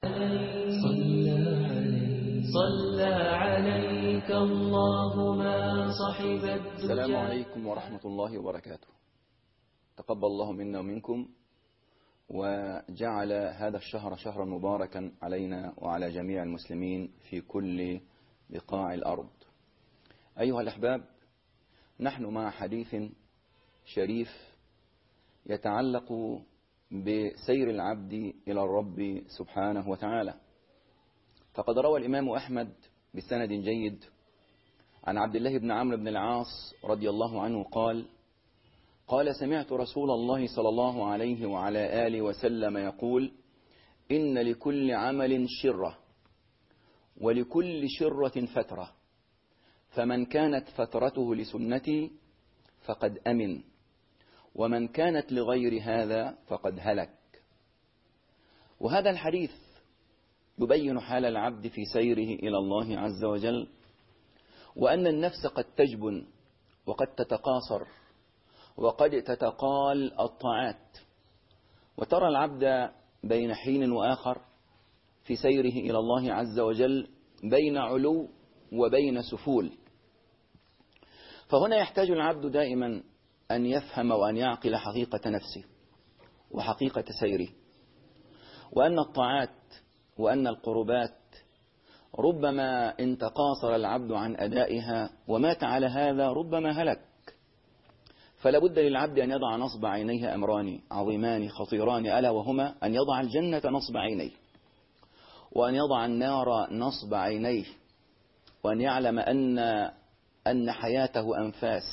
صلى عليك الله ما صحب الدجى. السلام عليكم ورحمة الله وبركاته. تقبل الله منا ومنكم، وجعل هذا الشهر شهرا مباركا علينا وعلى جميع المسلمين في كل بقاع الأرض. أيها الأحباب، نحن مع حديث شريف يتعلق بسير العبد إلى الرب سبحانه وتعالى. فقد روى الإمام أحمد بسند جيد عن عبد الله بن عمرو بن العاص رضي الله عنه قال سمعت رسول الله صلى الله عليه وعلى آله وسلم يقول: إن لكل عمل شرة، ولكل شرة فترة، فمن كانت فترته لسنتي فقد أمن، ومن كانت لغير هذا فقد هلك. وهذا الحديث يبين حال العبد في سيره إلى الله عز وجل، وأن النفس قد تجبن وقد تتقاصر وقد تتقال الطاعات، وترى العبد بين حين وآخر في سيره إلى الله عز وجل بين علو وبين سفول. فهنا يحتاج العبد دائما أن يفهم وأن يعقل حقيقة نفسه وحقيقة سيره، وأن الطاعات وأن القربات ربما إن تقاصر العبد عن أدائها ومات على هذا ربما هلك. فلا بد للعبد أن يضع نصب عينيه أمران عظيمان خطيران، ألا وهما أن يضع الجنة نصب عينيه، وأن يضع النار نصب عينيه، وأن يعلم أن حياته أنفاس،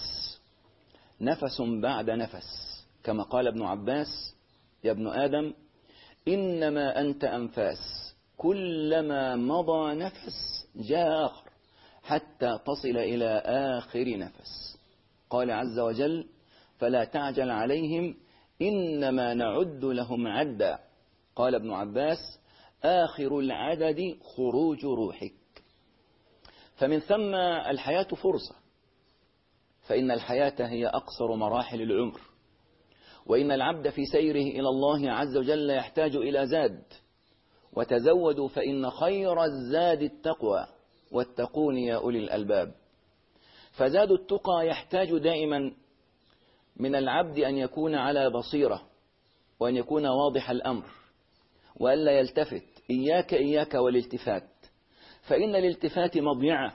نفس بعد نفس، كما قال ابن عباس: يا ابن آدم إنما أنت أنفاس، كلما مضى نفس جاء آخر حتى تصل إلى آخر نفس. قال عز وجل: فلا تعجل عليهم إنما نعد لهم عدا. قال ابن عباس: آخر العدد خروج روحك. فمن ثم الحياة فرصة، فإن الحياة هي أقصر مراحل العمر، وإن العبد في سيره إلى الله عز وجل يحتاج إلى زاد، وتزودوا فإن خير الزاد التقوى واتقون يا أولي الألباب. فزاد التقى يحتاج دائما من العبد أن يكون على بصيرة، وأن يكون واضح الأمر، وألا يلتفت. إياك والالتفات، فإن الالتفات مضيعة.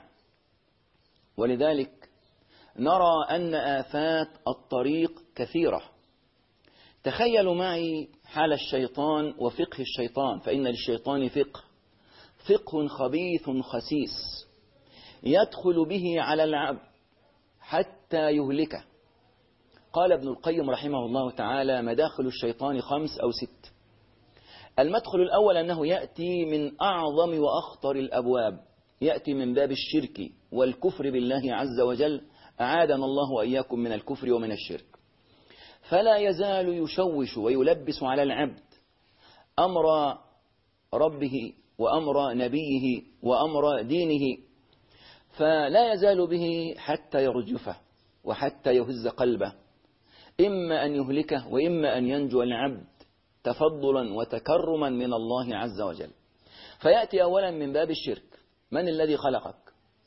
ولذلك نرى أن آفات الطريق كثيرة. تخيلوا معي حال الشيطان وفقه الشيطان، فإن للشيطان فقه خبيث خسيس يدخل به على العبد حتى يهلكه. قال ابن القيم رحمه الله تعالى: مداخل الشيطان 5 أو 6. المدخل الأول أنه يأتي من أعظم وأخطر الأبواب، يأتي من باب الشرك والكفر بالله عز وجل، أعاذنا الله وإياكم من الكفر ومن الشرك. فلا يزال يشوش ويلبس على العبد أمر ربه وأمر نبيه وأمر دينه، فلا يزال به حتى يرجفه وحتى يهز قلبه، إما أن يهلكه وإما أن ينجو العبد تفضلا وتكرما من الله عز وجل. فيأتي أولا من باب الشرك: من الذي خلقك؟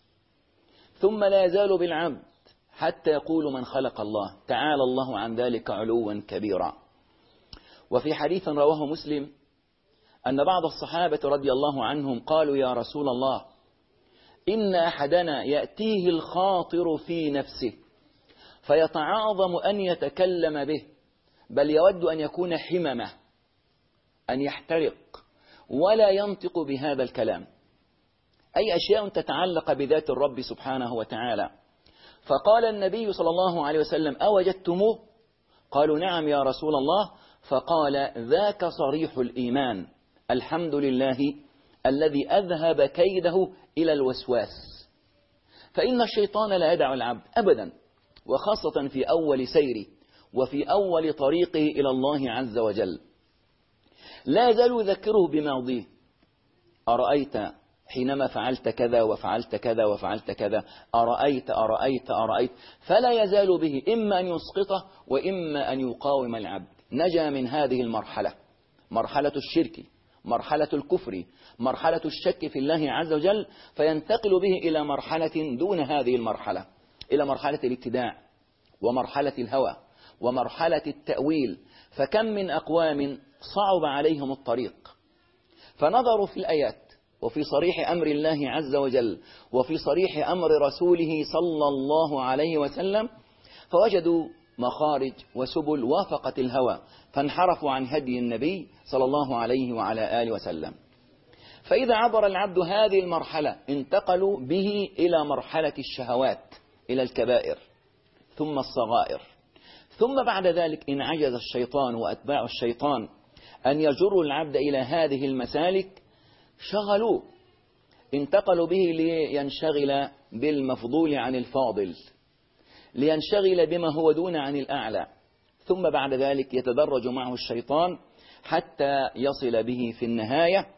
ثم لا يزال بالعبد حتى يقول: من خلق الله؟ تعالى الله عن ذلك علوا كبيرا. وفي حديث رواه مسلم أن بعض الصحابة رضي الله عنهم قالوا: يا رسول الله، إن أحدنا يأتيه الخاطر في نفسه فيتعاظم أن يتكلم به، بل يود أن يكون حممة، أن يحترق، ولا ينطق بهذا الكلام. أي أشياء تتعلق بذات الرب سبحانه وتعالى. فقال النبي صلى الله عليه وسلم: أوجدتموه؟ قالوا: نعم يا رسول الله. فقال: ذاك صريح الإيمان، الحمد لله الذي أذهب كيده إلى الوسواس. فإن الشيطان لا يدع العبد أبدا، وخاصة في أول سيره وفي أول طريقه إلى الله عز وجل. لا يزال يذكره بماضيه: أرأيت حينما فعلت كذا وفعلت كذا وفعلت كذا، أرأيت. فلا يزال به، إما أن يسقطه وإما أن يقاوم العبد. نجا من هذه المرحلة، مرحلة الشرك مرحلة الكفر، مرحلة الشك في الله عز وجل، فينتقل به إلى مرحلة دون هذه المرحلة، إلى مرحلة الابتداع ومرحلة الهوى ومرحلة التأويل. فكم من أقوام صعب عليهم الطريق، فنظروا في الآيات وفي صريح أمر الله عز وجل وفي صريح أمر رسوله صلى الله عليه وسلم، فوجدوا مخارج وسبل وافقت الهوى، فانحرفوا عن هدي النبي صلى الله عليه وعلى آله وسلم. فإذا عبر العبد هذه المرحلة انتقلوا به إلى مرحلة الشهوات، إلى الكبائر ثم الصغائر، ثم بعد ذلك إن عجز الشيطان وأتباع الشيطان أن يجروا العبد إلى هذه المسالك شغلوه، انتقلوا به لينشغل بالمفضول عن الفاضل، لينشغل بما هو دون عن الأعلى، ثم بعد ذلك يتدرج معه الشيطان حتى يصل به في النهاية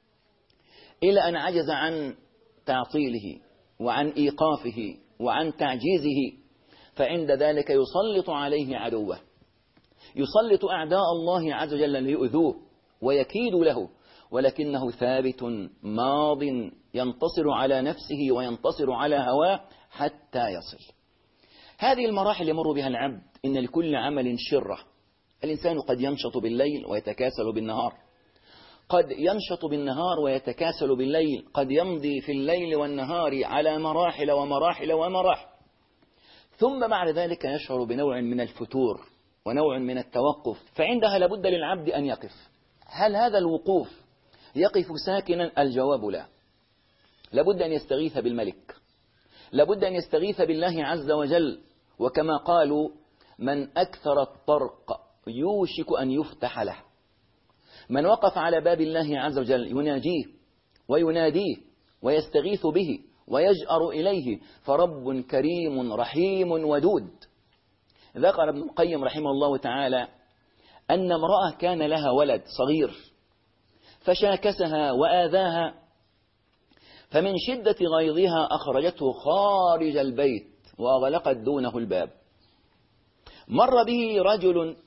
إلى أن عجز عن تعطيله وعن إيقافه وعن تعجيزه، فعند ذلك يسلط عليه عدوه، يسلط أعداء الله عز وجل ليؤذوه ويكيد له، ولكنه ثابت ماض ينتصر على نفسه وينتصر على هواه حتى يصل. هذه المراحل يمر بها العبد. إن لكل عمل شرة. الإنسان قد ينشط بالليل ويتكاسل بالنهار، قد ينشط بالنهار ويتكاسل بالليل، قد يمضي في الليل والنهار على مراحل ومراحل ومراحل، ثم بعد ذلك يشعر بنوع من الفتور ونوع من التوقف، فعندها لابد للعبد أن يقف. هل هذا الوقوف يقف ساكنا؟ الجواب لا. لابد أن يستغيث بالملك، لابد أن يستغيث بالله عز وجل، وكما قالوا من أكثر الطرق يوشك أن يفتح له. من وقف على باب الله عز وجل يناجيه ويناديه ويستغيث به ويجأر إليه، فرب كريم رحيم ودود. ذكر ابن القيم رحمه الله تعالى أن امرأة كان لها ولد صغير فشاكسها وآذاها، فمن شدة غيظها أخرجته خارج البيت وأغلقت دونه الباب. مر به رجل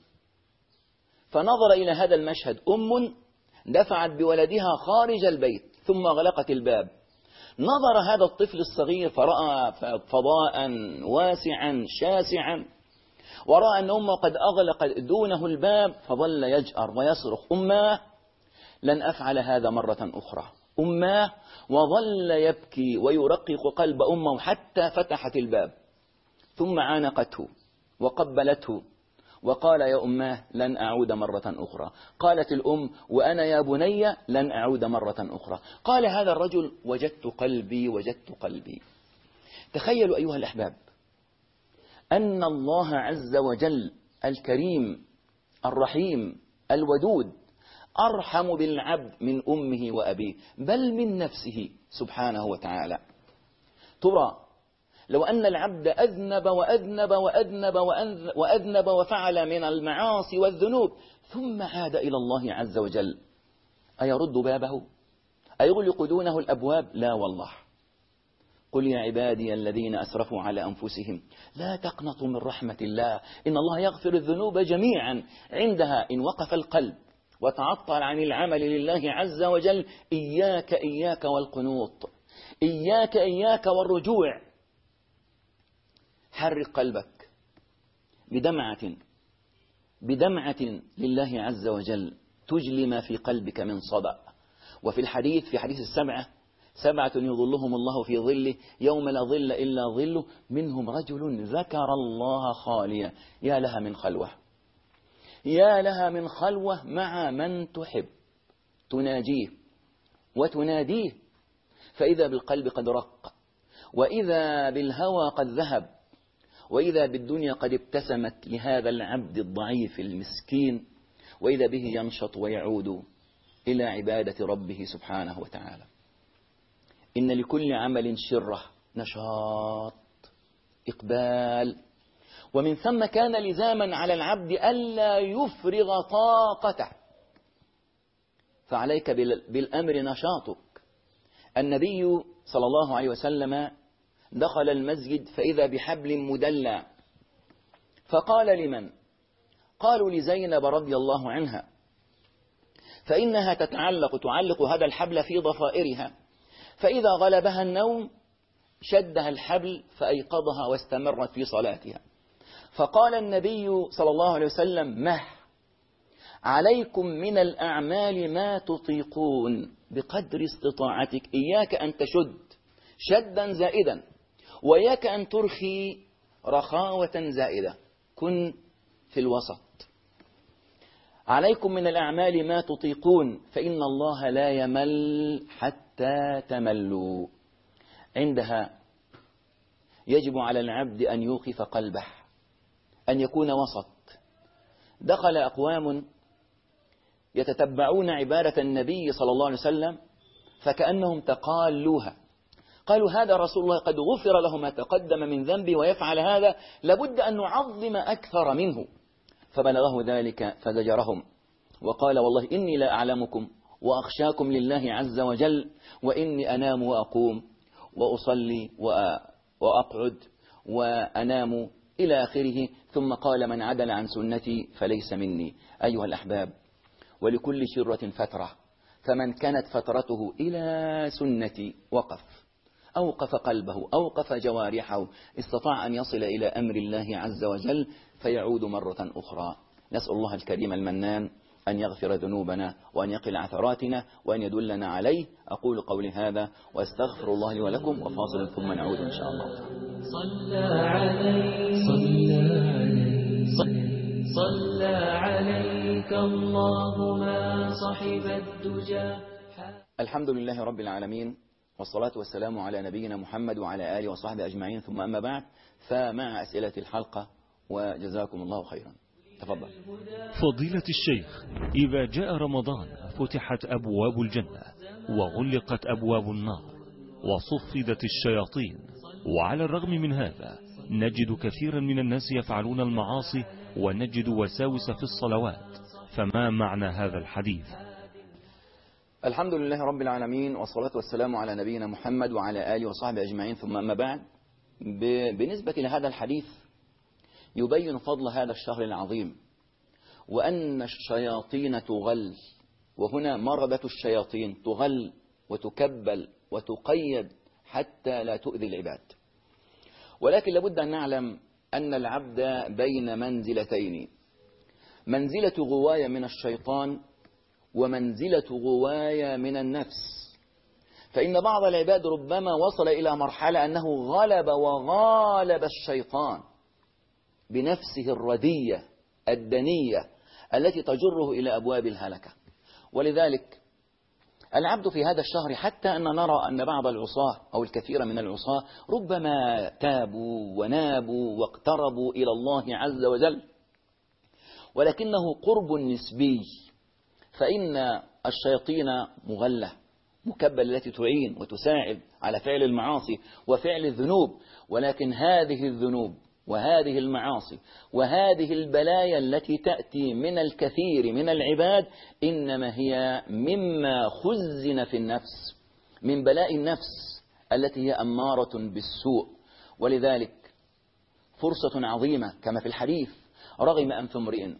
فنظر إلى هذا المشهد، أم دفعت بولدها خارج البيت ثم أغلقت الباب. نظر هذا الطفل الصغير فرأى فضاء واسعا شاسعا، ورأى أن أمه قد أغلقت دونه الباب، فظل يجأر ويصرخ أماه لن أفعل هذا مرة أخرى، أماه، وظل يبكي ويرقق قلب أمه حتى فتحت الباب، ثم عانقته وقبلته وقال يا أماه لن أعود مرة أخرى. قالت الأم وأنا يا بني لن أعود مرة أخرى. قال هذا الرجل وجدت قلبي وجدت قلبي. تخيلوا أيها الأحباب أن الله عز وجل الكريم الرحيم الودود أرحم بالعبد من أمه وأبيه، بل من نفسه سبحانه وتعالى. ترى لو أن العبد أذنب وأذنب وأذنب وأذنب وفعل من المعاصي والذنوب ثم عاد إلى الله عز وجل، أيرد بابه؟ أيغلق دونه الأبواب؟ لا والله. قل يا عبادي الذين أسرفوا على أنفسهم لا تقنطوا من رحمة الله إن الله يغفر الذنوب جميعا. عندها إن وقف القلب وتعطل عن العمل لله عز وجل، إياك إياك والقنوط، إياك إياك والرجوع. حرك قلبك بدمعة لله عز وجل تجلي ما في قلبك من صدأ. وفي الحديث في حديث سبعة يظلهم الله في ظله يوم لا ظل إلا ظله، منهم رجل ذكر الله خاليا. يا لها من خلوة، يا لها من خلوة مع من تحب، تناجيه وتناديه، فإذا بالقلب قد رق، وإذا بالهوى قد ذهب، وإذا بالدنيا قد ابتسمت لهذا العبد الضعيف المسكين، وإذا به ينشط ويعود إلى عبادة ربه سبحانه وتعالى. إن لكل عمل شرة، نشاط، إقبال، ومن ثم كان لزاما على العبد ألا يفرغ طاقته، فعليك بالأمر نشاطك. النبي صلى الله عليه وسلم دخل المسجد فإذا بحبل مدلى، فقال لمن؟ قالوا لزينب رضي الله عنها، فإنها تعلق هذا الحبل في ضفائرها، فإذا غلبها النوم شدها الحبل فأيقظها واستمرت في صلاتها. فقال النبي صلى الله عليه وسلم: مه عليكم من الأعمال ما تطيقون بقدر استطاعتك، إياك أن تشد شدا زائدا، وإياك أن ترخي رخاوة زائدة، كن في الوسط. عليكم من الأعمال ما تطيقون فإن الله لا يمل حتى تملوا. عندها يجب على العبد أن يوقف قلبه، أن يكون وسط. دخل أقوام يتتبعون عبادة النبي صلى الله عليه وسلم فكأنهم تقالوها، قالوا: هذا رسول الله قد غفر له ما تقدم من ذنبه ويفعل هذا، لابد أن نعظم أكثر منه. فبلغه ذلك فزجرهم وقال: والله إني لا أعلمكم وأخشاكم لله عز وجل، وإني أنام وأقوم وأصلي وأقعد وأنام إلى آخره. ثم قال: من عدل عن سنتي فليس مني. أيها الأحباب، ولكل شرة فترة، فمن كانت فترته إلى سنتي أوقف قلبه، أوقف جوارحه، استطاع أن يصل إلى أمر الله عز وجل فيعود مرة أخرى. نسأل الله الكريم المنان أن يغفر ذنوبنا وأن يقل عثراتنا وأن يدلنا عليه. أقول قولي هذا وأستغفر الله لي ولكم، وفاصل ثم نعود إن شاء الله. صلى عليك الله ما صحب الدجى. الحمد لله رب العالمين، والصلاة والسلام على نبينا محمد وعلى آله وصحبه أجمعين، ثم أما بعد، فمع أسئلة الحلقة، وجزاكم الله خيرا. تفضل. فضيلة الشيخ، إذا جاء رمضان فتحت أبواب الجنة وغلقت أبواب النار وصفدت الشياطين، وعلى الرغم من هذا نجد كثيرا من الناس يفعلون المعاصي ونجد وساوس في الصلوات، فما معنى هذا الحديث؟ الحمد لله رب العالمين، والصلاة والسلام على نبينا محمد وعلى آله وصحبه أجمعين، ثم أما بعد. بالنسبة لهذا الحديث يبين فضل هذا الشهر العظيم، وأن الشياطين تغل، وهنا مردة الشياطين تغل وتكبل وتقيد حتى لا تؤذي العباد. ولكن لابد أن نعلم أن العبد بين منزلتين: منزلة غواية من الشيطان ومنزلة غواية من النفس. فإن بعض العباد ربما وصل إلى مرحلة أنه غلب وغالب الشيطان بنفسه الردية الدنية التي تجره إلى أبواب الهلكة. ولذلك العبد في هذا الشهر، حتى أن نرى أن بعض العصاة أو الكثير من العصاة ربما تابوا ونابوا واقتربوا إلى الله عز وجل، ولكنه قرب نسبي. فإن الشياطين مغلة مكبل التي تعين وتساعد على فعل المعاصي وفعل الذنوب، ولكن هذه الذنوب وهذه المعاصي وهذه البلايا التي تأتي من الكثير من العباد إنما هي مما خزن في النفس من بلاء النفس التي هي أمارة بالسوء. ولذلك فرصة عظيمة كما في الحديث: رغم أنف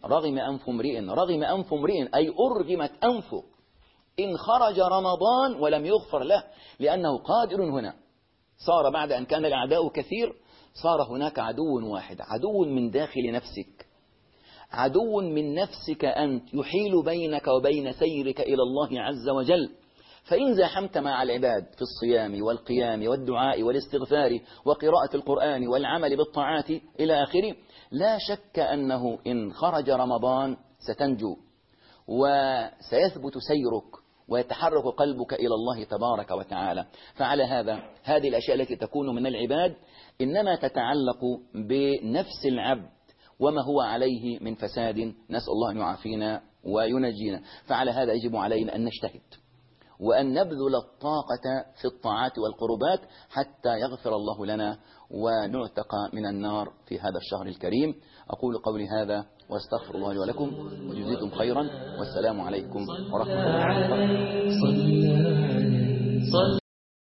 امرئ أي أرغمت أنفه إن خرج رمضان ولم يغفر له، لأنه قادر. هنا صار بعد أن كان الأعداء كثير، صار هناك عدو واحد، عدو من داخل نفسك، عدو من نفسك أنت، يحيل بينك وبين سيرك إلى الله عز وجل. فإن زاحمت مع العباد في الصيام والقيام والدعاء والاستغفار وقراءة القرآن والعمل بالطاعات إلى آخره، لا شك أنه إن خرج رمضان ستنجو وسيثبت سيرك ويتحرك قلبك إلى الله تبارك وتعالى. فعلى هذا هذه الأشياء التي تكون من العباد إنما تتعلق بنفس العبد وما هو عليه من فساد، نسأل الله أن يعافينا وينجينا. فعلى هذا يجب علينا أن نجتهد وأن نبذل الطاقة في الطاعات والقربات حتى يغفر الله لنا ونعتق من النار في هذا الشهر الكريم. أقول قولي هذا واستغفر الله لي ولكم، وجزيكم خيرا، والسلام عليكم ورحمة الله وبركاته.